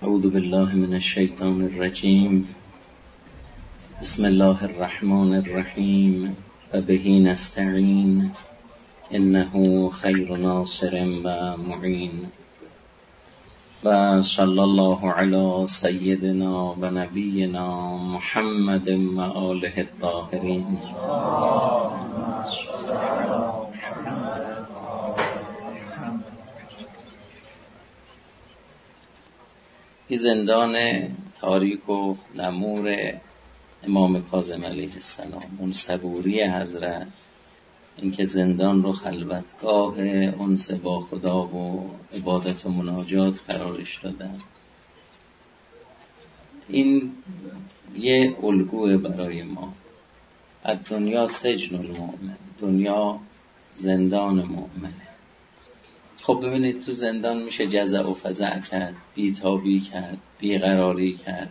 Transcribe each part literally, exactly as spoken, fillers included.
اعوذ بالله من الشیطان الرجیم. بسم الله الرحمن الرحیم و به نستعین انه خیر ناصر و معین. و صلی الله علی سیدنا و نبینا محمد و آله الطاهرین. این زندان تاریک و نمور امام کاظم علیه السلام، اون صبوری حضرت، اینکه زندان رو خلوتگاه انس با خدا و عبادت و مناجات قرارش دادن، این یه الگوه برای ما. از دنیا سجن المؤمن، دنیا زندان مؤمنه. خب ببینید تو زندان میشه جزع و فزع کرد، بیتابی کرد، بیقراری کرد،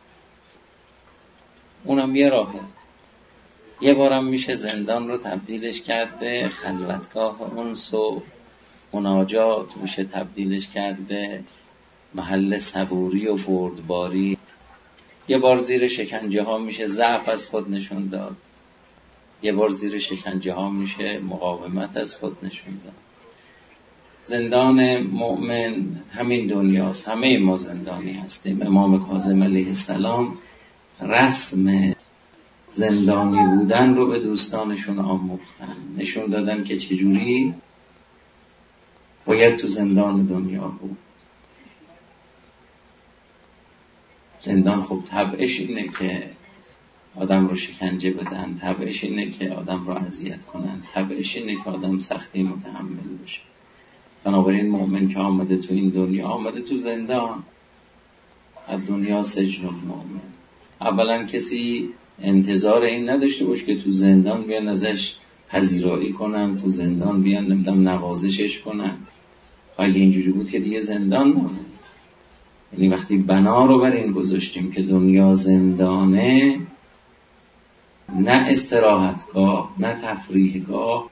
اونم یه راهه. یه بارم میشه زندان رو تبدیلش کرد به خلوتگاه انس و مناجات، میشه تبدیلش کرد به محل صبوری و بردباری. یه بار زیر شکنجه ها میشه ضعف از خود نشون داد، یه بار زیر شکنجه ها میشه مقاومت از خود نشون داد. زندان مؤمن همین دنیاست، همه ما زندانی هستیم. امام کاظم علیه السلام رسم زندانی بودن رو به دوستانشون آموختن، نشون دادن که چجوری باید تو زندان دنیا بود. زندان خب طبعش اینه که آدم رو شکنجه بدن، طبعش اینه که آدم رو اذیت کنن، طبعش اینه که آدم سختی متحمل بشه. بنابراین مؤمن که آمده تو این دنیا، آمده تو زندان. از دنیا سجن المؤمن. اولا کسی انتظار این نداشته باشه که تو زندان بیان ازش پذیرایی کنن، تو زندان بیان نمیدونم نوازشش کنن. اگه اینجوری بود که دیگه زندان نمونه. یعنی وقتی بنا رو بر این گذاشتیم که دنیا زندانه، نه استراحتگاه، نه تفریحگاه،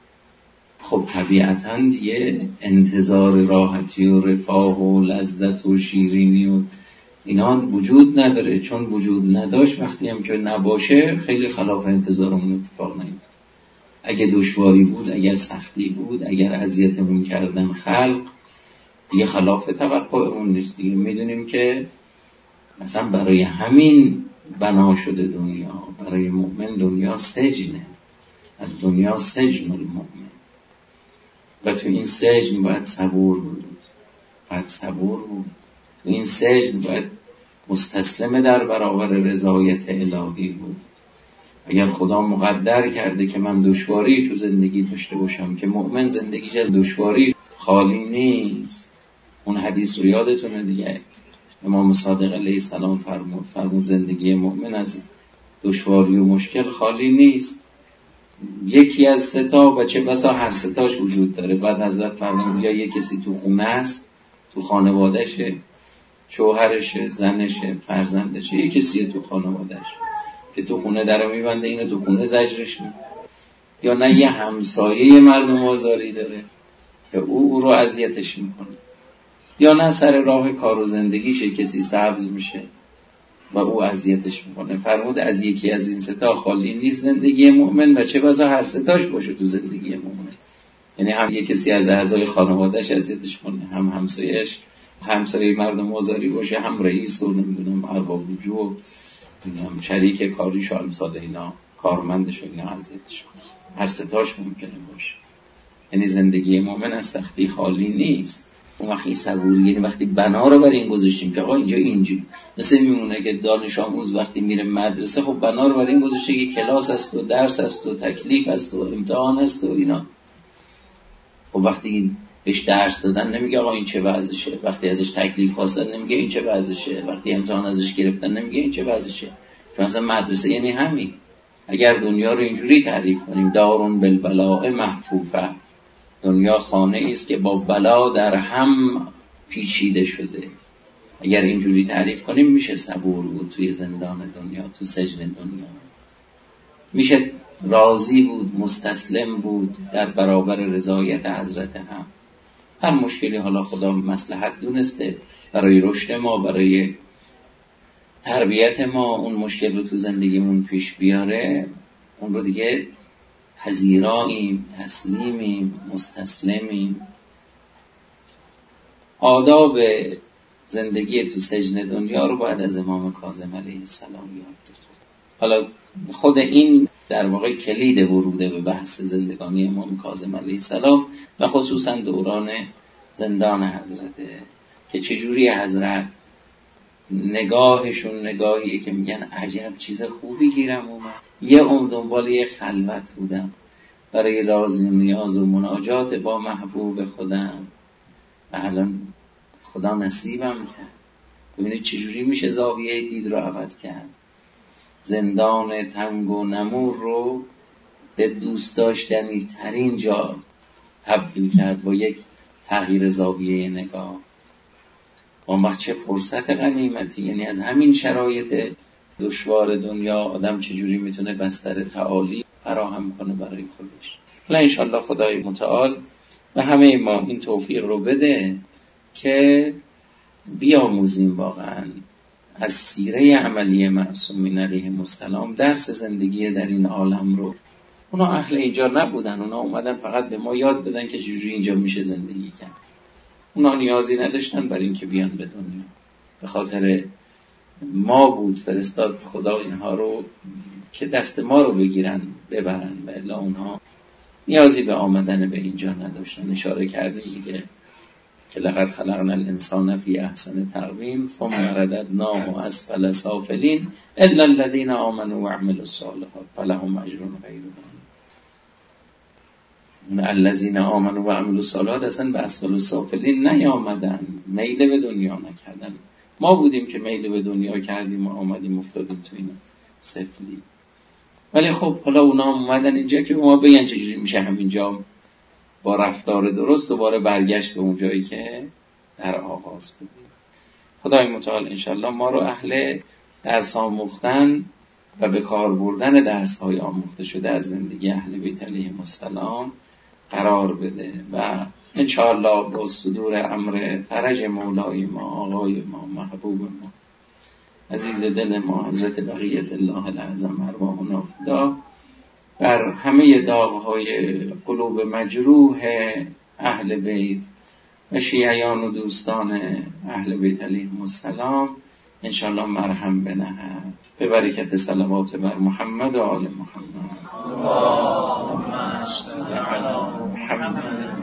خب طبیعتاً دیگه انتظار راحتی و رفاه و لذت و شیرینی و اینا وجود نداره. چون وجود نداشت، وقتی هم که نباشه خیلی خلاف انتظارمون اتفاق نیفتاد. اگه دشواری بود، اگر سختی بود، اگر اذیتمون کردن خلق، دیگه خلاف توقعمون نیست. دیگه میدونیم که مثلا برای همین بنا شده دنیا. برای مؤمن دنیا سجنه، از دنیا سجن المؤمن. و تو این سجن باید صبور بود، باید صبور بود. تو این سجن باید مستسلم در برابر رضایت الهی بود. اگر خدا مقدر کرده که من دشواری تو زندگی داشته باشم، که مؤمن زندگیش از دشواری خالی نیست. اون حدیث رو یادتونه دیگه، امام صادق علیه السلام فرمود فرمود زندگی مؤمن از دشواری و مشکل خالی نیست. یکی از سه تا و چه بسا هر سه تاش وجود داره. بعد حضرت فرمود یا یک کسی تو خونه است، تو خانوادهشه، شوهرشه، زنشه، فرزندشه، یک کسی تو خانوادهشه که تو خونه درو میبنده، اینو تو خونه زجرش میده. یا نه یه همسایه مردم آزاری داره که او او رو اذیتش میکنه. یا نه سر راه کار و زندگیشه کسی سبز میشه و او اذیتش میکنه. فرمود از یکی از این سه تا خالی نیست زندگی مؤمن و چه بسا هر سه تاش باشه تو زندگی مؤمن. یعنی هم یک کسی از اعضای خانواده‌اش اذیتش کنه، هم همسایه‌اش همسایه مردم آزاری باشه، هم رئیس و نمیدونم ارباب وجوه و شریک کاریش و امثال اینا، کارمندش و اینا اذیتش کنه. هر سه تاش ممکنه باشه. یعنی زندگی مؤمن از سختی خالی نیست. اون وقتی صبوری، یعنی وقتی بنا رو بر این گذاشتیم که آقا اینجا اینجوری، مثل میمونه که دانش آموز وقتی میره مدرسه، خب بنا رو بر این گذاشته که کلاس است و درس است و تکلیف است و امتحان است و اینا. خب وقتی بهش درس دادن نمیگه آقا این چه وضعشه، وقتی ازش تکلیف خواستن نمیگه این چه وضعشه، وقتی امتحان ازش گرفتن نمیگه این چه وضعشه. چون اصلا مدرسه یعنی همین. اگر دنیا رو اینجوری تعریف کنیم، دارون بالبلاء محفوفه، دنیا خانه است که با بلا در هم پیچیده شده. اگر اینجوری تعریف کنیم میشه صبور بود توی زندان دنیا، تو سجن دنیا. میشه راضی بود، مستسلم بود در برابر رضایت حضرت هم. هر مشکلی حالا خدا مصلحت دونسته برای رشد ما، برای تربیت ما، اون مشکل رو تو زندگیمون پیش بیاره، اون رو دیگه پذیراییم، تسلیمیم، مستسلمیم. آداب زندگی تو سجن دنیا رو باید از امام کاظم علیه السلام یاد بگیریم. حالا خود این در واقع کلید وروده به بحث زندگانی امام کاظم علیه السلام و خصوصا دوران زندان حضرته که چجوری حضرت نگاهشون نگاهیه که میگن عجب چیز خوبی گیرم اومد، یه عمر دنبال یه خلوت بودم برای لازم نیاز و مناجات با محبوب خودم و الان خدا نصیبم کرد. ببینید چجوری میشه زاویه دید رو عوض کرد. زندان تنگ و نمور رو به دوست داشتنی ترین جا تبدیل کرد با یک تغییر زاویه نگاه. اون وقت چه فرصت غنیمتی، یعنی از همین شرایط دشوار دنیا آدم چجوری میتونه بستر تعالی فراهم کنه برای خودش. حالا انشالله خدای متعال و همه ما این توفیق رو بده که بیاموزیم واقعا از سیره عملی معصومین علیهم السلام درس زندگی در این عالم رو. اونا اهل اینجا نبودن، اونا اومدن فقط به ما یاد بدن که چجوری اینجا میشه زندگی کرد. اونا نیازی نداشتن برای اینکه بیان به دنیا، به خاطر ما بود فرستاد خدا اینها رو که دست ما رو بگیرن ببرن، و الا اونها نیازی به آمدن به اینجا نداشتن. اشاره کرده دیگه که لقد خلقنا الانسان فی احسن تقویم ثم رددناه اسفل سافلین الا الذين آمنوا وعملوا الصالحات فلهم اجر غیر ممنون. الذين آمنوا وعملوا الصالحات اصلا به اسفل السافلین نیامدن، میل به دنیا نکردن. ما بودیم که میل به دنیا کردیم و آمدیم افتادیم تو این سفلی. ولی خب حالا اونا اومدن اینجا که ما بگن چجوری میشه همینجا با رفتار درست دوباره برگشت به اون جایی که در آغاز بودیم. خدای متعال انشالله ما رو اهل درس آموختن و به کار بردن درس های آموخته شده از زندگی اهل بیت علیهم السلام قرار بده و انشالله با صدور امر فرج مولای ما، آقای ما، محبوب ما، عزیز دل ما، حضرت بقیت الله العظم ارواحنا فدا، بر همه داغ‌های قلوب مجروح اهل بیت و شیعیان و دوستان اهل بیت علیهم السلام انشالله مرهم بنهد به برکت صلوات بر محمد و آل محمد. اللهم صل علی محمد